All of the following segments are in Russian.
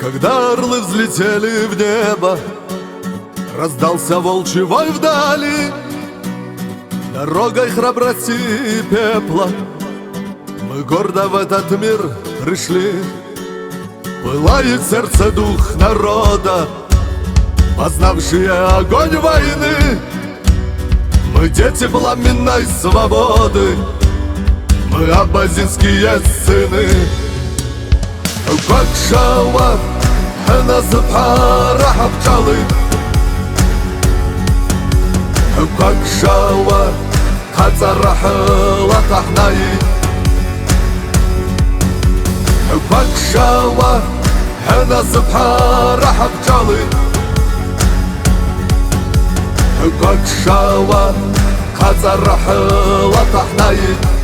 Когда орлы взлетели в небо, раздался волчий вой вдали. Дорогой храбрости и пепла мы гордо в этот мир пришли. Пылает сердце дух народа, познавшие огонь войны. Мы дети пламенной свободы, мы абазинские сыны. Как шауа нас бхара пчелы, как шауа хацарахла тахнаи, как шауа нас бхара пчелы, как шауа хацарахла тахнаи.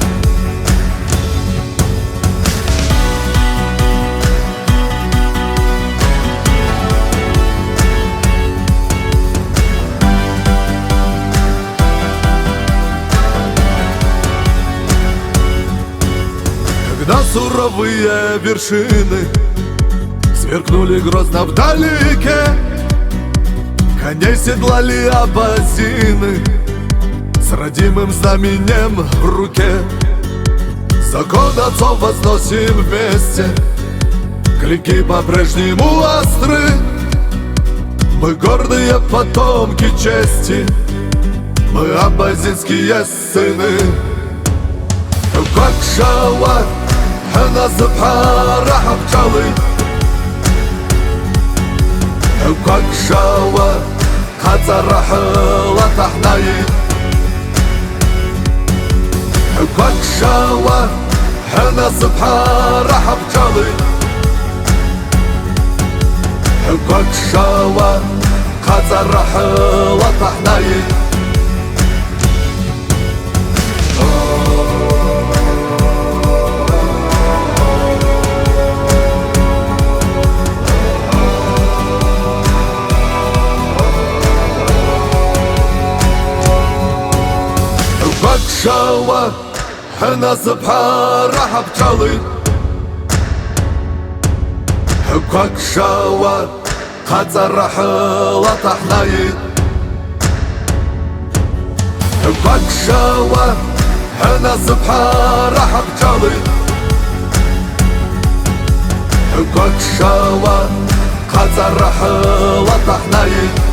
Когда суровые вершины сверкнули грозно вдалеке, коней седлали абазины с родимым знаменем в руке. Закон отцов возносим вместе, клинки по-прежнему остры. Мы гордые потомки чести, мы абазинские сыны. Как шауа нас бхара пчелы, как шауа хацарахла тахнаи, как шауа нас бхара пчелы, как шауа хацарахла тахнаи. Как шауа нас бхара пчелы, как шауа хацарахла тахнаи, как шауа нас бхара пчелы, как шауа хацарахла тахнаи.